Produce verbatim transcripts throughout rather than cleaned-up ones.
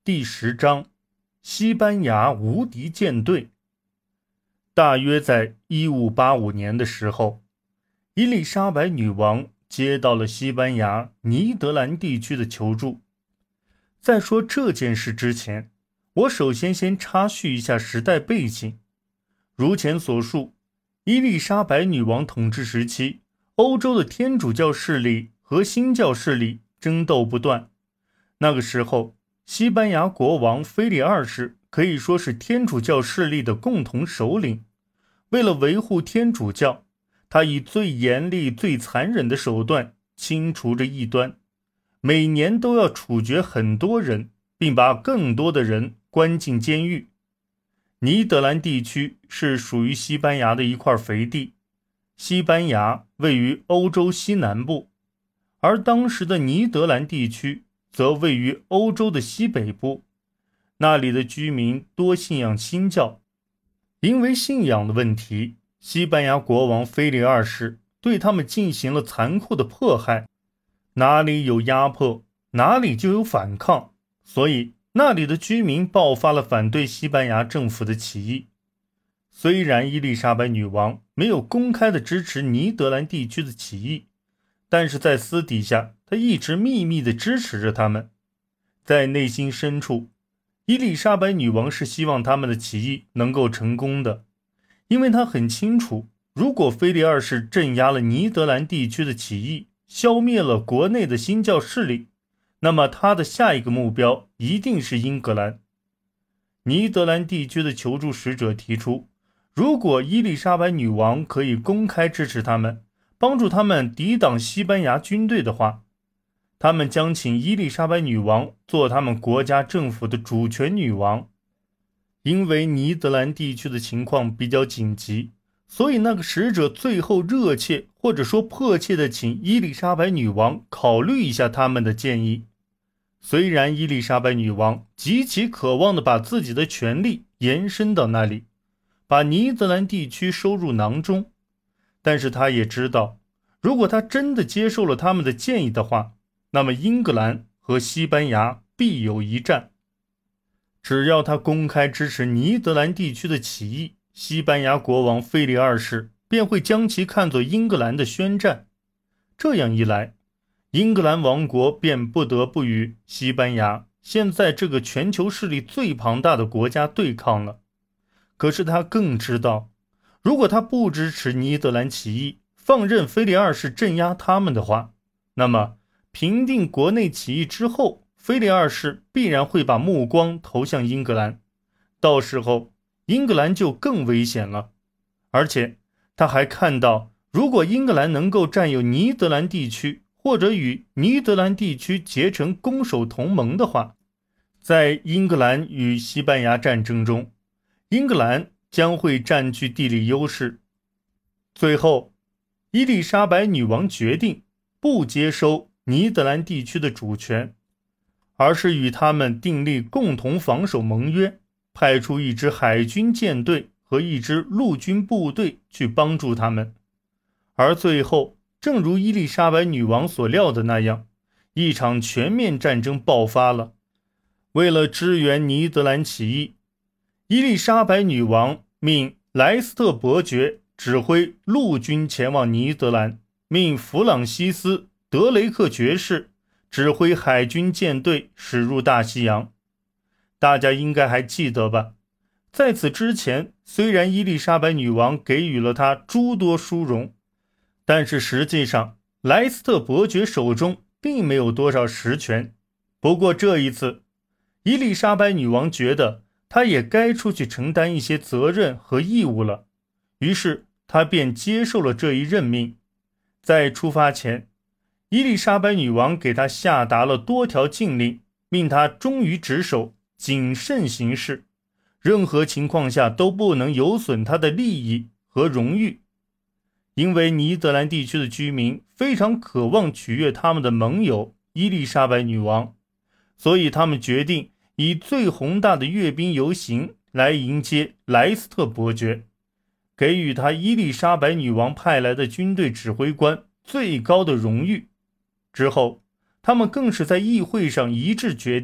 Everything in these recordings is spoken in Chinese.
第十章，西班牙无敌舰队。大约在一五八五年的时候，伊丽莎白女王接到了西班牙尼德兰地区的求助。在说这件事之前，我首先先插叙一下时代背景。如前所述，伊丽莎白女王统治时期，欧洲的天主教势力和新教势力争斗不断。那个时候，西班牙国王腓力二世可以说是天主教势力的共同首领。为了维护天主教，他以最严厉、最残忍的手段清除着异端，每年都要处决很多人，并把更多的人关进监狱。尼德兰地区是属于西班牙的一块肥地，西班牙位于欧洲西南部，而当时的尼德兰地区则位于欧洲的西北部。那里的居民多信仰新教，因为信仰的问题，西班牙国王腓力二世对他们进行了残酷的迫害。哪里有压迫，哪里就有反抗，所以那里的居民爆发了反对西班牙政府的起义。虽然伊丽莎白女王没有公开的支持尼德兰地区的起义，但是在私底下，她一直秘密地支持着他们。在内心深处，伊丽莎白女王是希望他们的起义能够成功的，因为她很清楚，如果腓力二世镇压了尼德兰地区的起义，消灭了国内的新教势力，那么他的下一个目标一定是英格兰。尼德兰地区的求助使者提出，如果伊丽莎白女王可以公开支持他们，帮助他们抵挡西班牙军队的话，他们将请伊丽莎白女王做他们国家政府的主权女王。因为尼德兰地区的情况比较紧急，所以那个使者最后热切或者说迫切地请伊丽莎白女王考虑一下他们的建议。虽然伊丽莎白女王极其渴望地把自己的权力延伸到那里，把尼德兰地区收入囊中，但是她也知道，如果她真的接受了他们的建议的话，那么英格兰和西班牙必有一战。只要他公开支持尼德兰地区的起义，西班牙国王腓力二世便会将其看作英格兰的宣战。这样一来，英格兰王国便不得不与西班牙现在这个全球势力最庞大的国家对抗了。可是他更知道，如果他不支持尼德兰起义，放任腓力二世镇压他们的话，那么平定国内起义之后，腓力二世必然会把目光投向英格兰，到时候英格兰就更危险了。而且他还看到，如果英格兰能够占有尼德兰地区，或者与尼德兰地区结成攻守同盟的话，在英格兰与西班牙战争中，英格兰将会占据地理优势。最后，伊丽莎白女王决定不接收尼德兰地区的主权，而是与他们订立共同防守盟约，派出一支海军舰队和一支陆军部队去帮助他们。而最后，正如伊丽莎白女王所料的那样，一场全面战争爆发了。为了支援尼德兰起义，伊丽莎白女王命莱斯特伯爵指挥陆军前往尼德兰，命弗朗西斯·德雷克爵士指挥海军舰队驶入大西洋。大家应该还记得吧？在此之前，虽然伊丽莎白女王给予了他诸多殊荣，但是实际上莱斯特伯爵手中并没有多少实权。不过这一次，伊丽莎白女王觉得她也该出去承担一些责任和义务了，于是她便接受了这一任命。在出发前，伊丽莎白女王给她下达了多条禁令，命她忠于职守，谨慎行事，任何情况下都不能有损她的利益和荣誉。因为尼德兰地区的居民非常渴望取悦他们的盟友伊丽莎白女王，所以他们决定以最宏大的阅兵游行来迎接莱斯特伯爵，给予他伊丽莎白女王派来的军队指挥官最高的荣誉。之后，他们更是在议会上一致决定，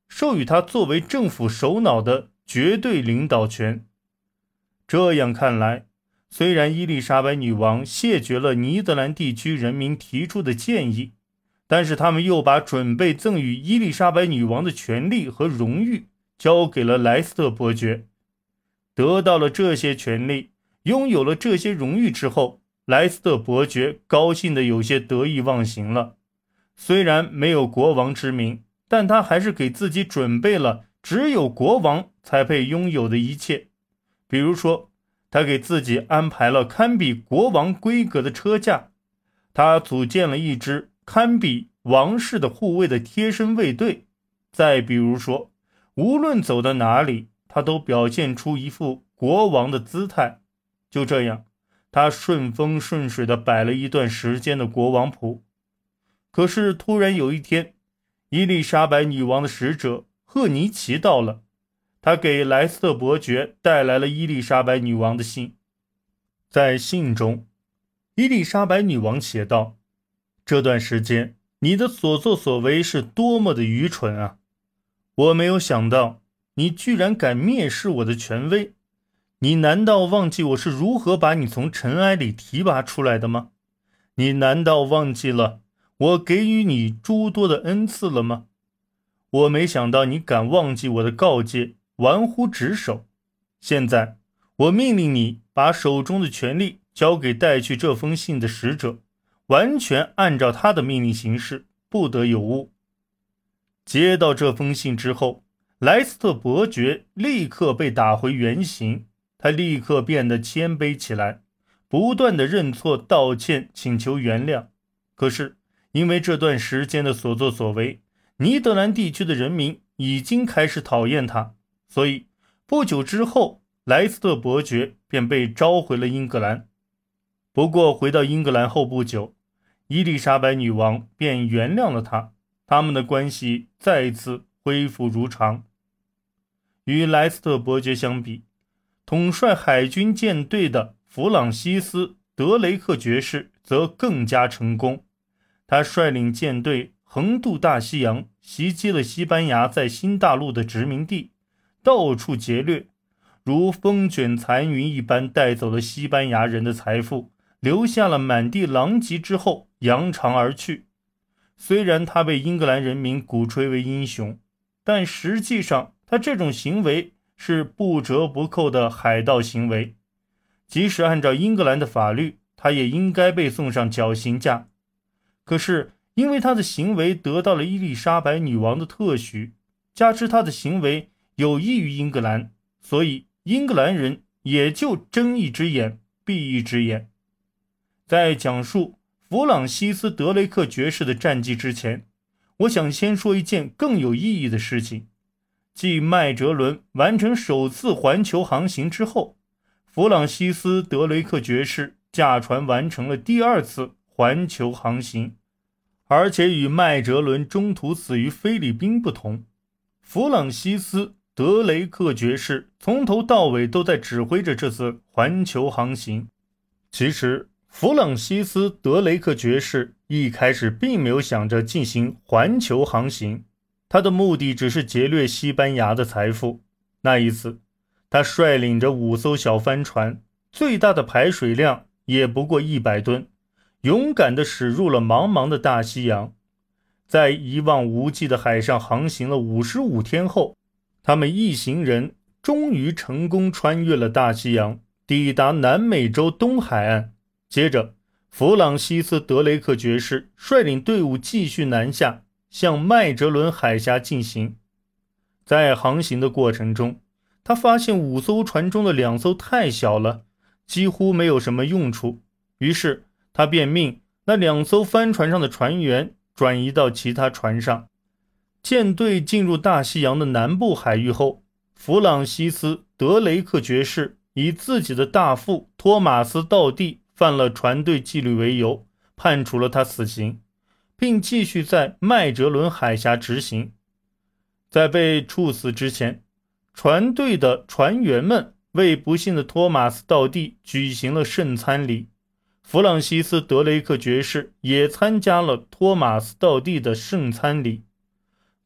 授予他作为政府首脑的绝对领导权。这样看来，虽然伊丽莎白女王谢绝了尼德兰地区人民提出的建议，但是他们又把准备赠予伊丽莎白女王的权利和荣誉交给了莱斯特伯爵。得到了这些权利，拥有了这些荣誉之后，莱斯特伯爵高兴得有些得意忘形了。虽然没有国王之名，但他还是给自己准备了只有国王才配拥有的一切。比如说，他给自己安排了堪比国王规格的车驾，他组建了一支堪比王室的护卫的贴身卫队。再比如说，无论走到哪里，他都表现出一副国王的姿态。就这样，他顺风顺水地摆了一段时间的国王谱。可是突然有一天，伊丽莎白女王的使者赫尼奇到了，他给莱斯特伯爵带来了伊丽莎白女王的信。在信中，伊丽莎白女王写道：这段时间你的所作所为是多么的愚蠢啊！我没有想到你居然敢蔑视我的权威，你难道忘记我是如何把你从尘埃里提拔出来的吗？你难道忘记了我给予你诸多的恩赐了吗？我没想到你敢忘记我的告诫，玩忽职守。现在我命令你把手中的权力交给带去这封信的使者，完全按照他的命令行事，不得有误。接到这封信之后，莱斯特伯爵立刻被打回原形，他立刻变得谦卑起来，不断地认错道歉，请求原谅。可是因为这段时间的所作所为，尼德兰地区的人民已经开始讨厌他，所以不久之后，莱斯特伯爵便被召回了英格兰。不过回到英格兰后不久，伊丽莎白女王便原谅了他，他们的关系再次恢复如常。与莱斯特伯爵相比，统帅海军舰队的弗朗西斯·德雷克爵士则更加成功。他率领舰队横渡大西洋，袭击了西班牙在新大陆的殖民地，到处劫掠，如风卷残云一般带走了西班牙人的财富，留下了满地狼藉之后扬长而去。虽然他被英格兰人民鼓吹为英雄，但实际上他这种行为是不折不扣的海盗行为。即使按照英格兰的法律，他也应该被送上绞刑架。可是因为他的行为得到了伊丽莎白女王的特许，加之他的行为有益于英格兰，所以英格兰人也就睁一只眼闭一只眼。在讲述弗朗西斯·德雷克爵士的战绩之前，我想先说一件更有意义的事情。继麦哲伦完成首次环球航行之后，弗朗西斯·德雷克爵士驾船完成了第二次环球航行。而且与麦哲伦中途死于菲律宾不同，弗朗西斯·德雷克爵士从头到尾都在指挥着这次环球航行。其实弗朗西斯·德雷克爵士一开始并没有想着进行环球航行，他的目的只是劫掠西班牙的财富。那一次，他率领着五艘小帆船，最大的排水量也不过一百吨，勇敢地驶入了茫茫的大西洋。在一望无际的海上航行了五十五天后，他们一行人终于成功穿越了大西洋，抵达南美洲东海岸。接着，弗朗西斯·德雷克爵士率领队伍继续南下，向麦哲伦海峡进行。在航行的过程中，他发现五艘船中的两艘太小了，几乎没有什么用处，于是他便命那两艘帆船上的船员转移到其他船上。舰队进入大西洋的南部海域后，弗朗西斯·德雷克爵士以自己的大副托马斯·道地犯了船队纪律为由，判处了他死刑，并继续在麦哲伦海峡执行。在被处死之前，船队的船员们为不幸的托马斯·道地举行了圣餐礼。弗朗西斯·德雷克爵士也参加了托马斯·道地的圣餐礼。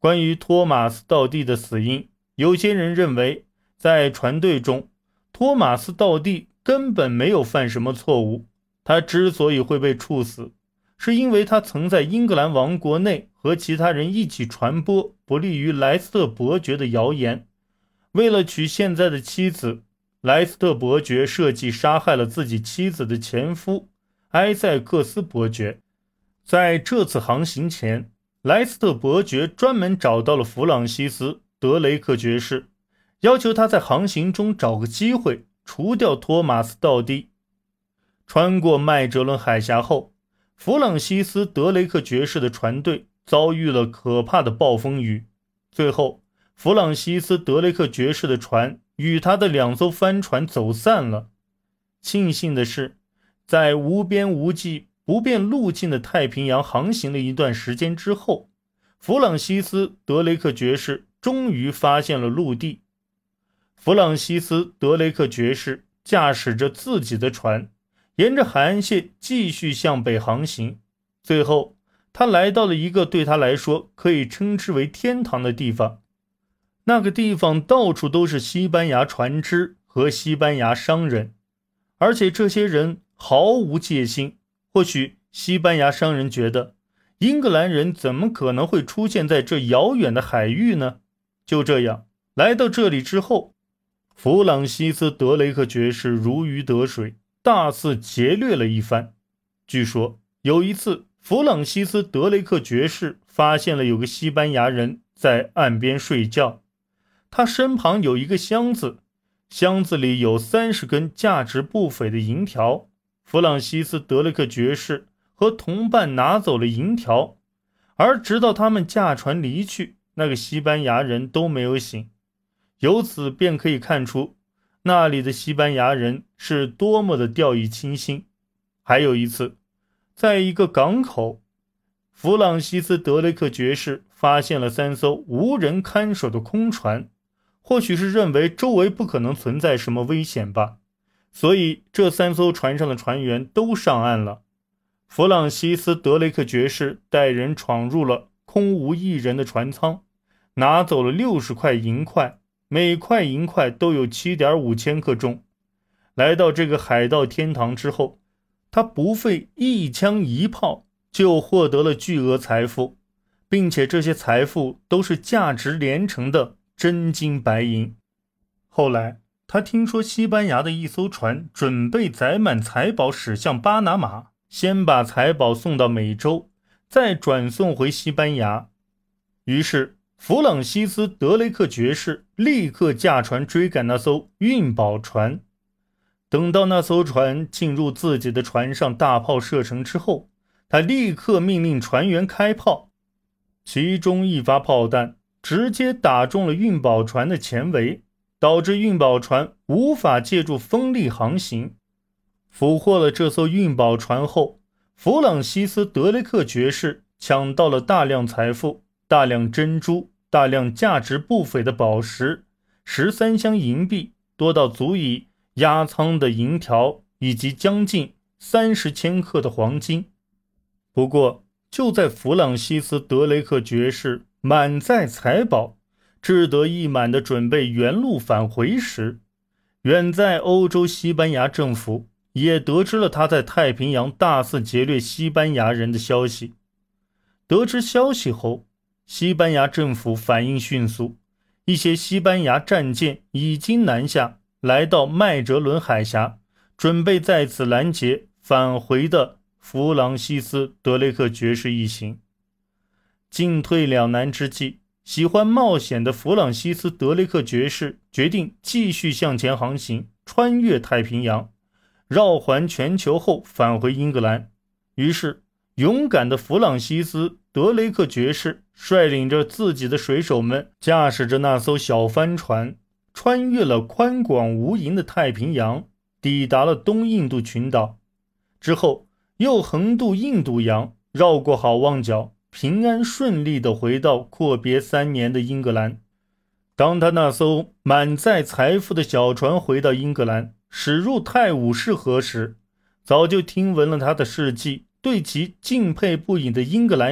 关于托马斯道地的死因，有些人认为，在船队中，托马斯道地根本没有犯什么错误，他之所以会被处死，是因为他曾在英格兰王国内和其他人一起传播不利于莱斯特伯爵的谣言。为了娶现在的妻子，莱斯特伯爵设计杀害了自己妻子的前夫埃塞克斯伯爵。在这次航行前，莱斯特伯爵专门找到了弗朗西斯·德雷克爵士，要求他在航行中找个机会除掉托马斯道地。穿过麦哲伦海峡后，弗朗西斯·德雷克爵士的船队遭遇了可怕的暴风雨，最后弗朗西斯·德雷克爵士的船与他的两艘帆船走散了。庆幸的是，在无边无际不变路径的太平洋航行了一段时间之后，弗朗西斯·德雷克爵士终于发现了陆地。弗朗西斯·德雷克爵士驾驶着自己的船，沿着海岸线继续向北航行，最后他来到了一个对他来说可以称之为天堂的地方。那个地方到处都是西班牙船只和西班牙商人，而且这些人毫无戒心。或许西班牙商人觉得，英格兰人怎么可能会出现在这遥远的海域呢？就这样，来到这里之后，弗朗西斯·德雷克爵士如鱼得水，大肆劫掠了一番。据说有一次，弗朗西斯·德雷克爵士发现了有个西班牙人在岸边睡觉，他身旁有一个箱子，箱子里有三十根价值不菲的银条。弗朗西斯·德雷克爵士和同伴拿走了银条，而直到他们驾船离去，那个西班牙人都没有醒。由此便可以看出，那里的西班牙人是多么的掉以轻心。还有一次，在一个港口，弗朗西斯·德雷克爵士发现了三艘无人看守的空船，或许是认为周围不可能存在什么危险吧，所以这三艘船上的船员都上岸了。弗朗西斯·德雷克爵士带人闯入了空无一人的船舱，拿走了六十块银块，每块银块都有 七点五千克重。来到这个海盗天堂之后，他不费一枪一炮就获得了巨额财富，并且这些财富都是价值连城的真金白银。后来他听说西班牙的一艘船准备载满财宝驶向巴拿马，先把财宝送到美洲，再转送回西班牙。于是弗朗西斯·德雷克爵士立刻驾船追赶那艘运宝船。等到那艘船进入自己的船上大炮射程之后，他立刻命令船员开炮，其中一发炮弹直接打中了运宝船的前桅，导致运宝船无法借助风力航行。俘获了这艘运宝船后，弗朗西斯·德雷克爵士抢到了大量财富，大量珍珠，大量价值不菲的宝石，十三箱银币，多到足以压舱的银条，以及将近三十千克的黄金。不过就在弗朗西斯·德雷克爵士满载财宝，志得意满地准备原路返回时，远在欧洲西班牙政府也得知了他在太平洋大肆劫掠西班牙人的消息。得知消息后，西班牙政府反应迅速，一些西班牙战舰已经南下，来到麦哲伦海峡，准备在此拦截返回的弗朗西斯·德雷克爵士一行。进退两难之际，喜欢冒险的弗朗西斯·德雷克爵士决定继续向前航行，穿越太平洋，绕环全球后返回英格兰。于是勇敢的弗朗西斯·德雷克爵士率领着自己的水手们，驾驶着那艘小帆船，穿越了宽广无垠的太平洋，抵达了东印度群岛。之后又横渡印度洋，绕过好望角，平安顺利地回到阔别三年的英格兰。当他那艘满载财富的小船回到英格兰，驶入泰晤士河时，早就听闻了他的事迹，对其敬佩不已的英格兰人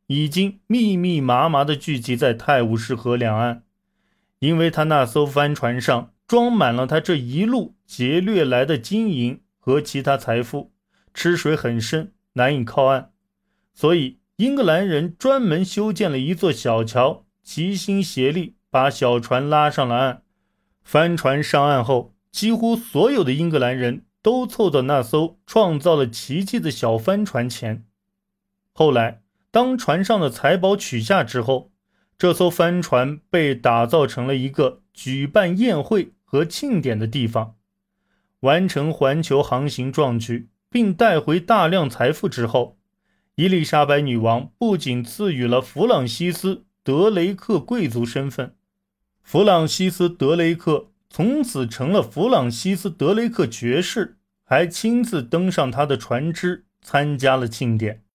已经密密麻麻地聚集在泰晤士河两岸，因为他那艘帆船上装满了他这一路劫掠来的金银和其他财富，吃水很深，难以靠岸，所以英格兰人专门修建了一座小桥，齐心协力把小船拉上了岸。帆船上岸后，几乎所有的英格兰人都凑到那艘创造了奇迹的小帆船前。后来当船上的财宝取下之后，这艘帆船被打造成了一个举办宴会和庆典的地方。完成环球航行壮举并带回大量财富之后，伊丽莎白女王不仅赐予了弗朗西斯·德雷克贵族身份，弗朗西斯·德雷克从此成了弗朗西斯·德雷克爵士，还亲自登上他的船只参加了庆典。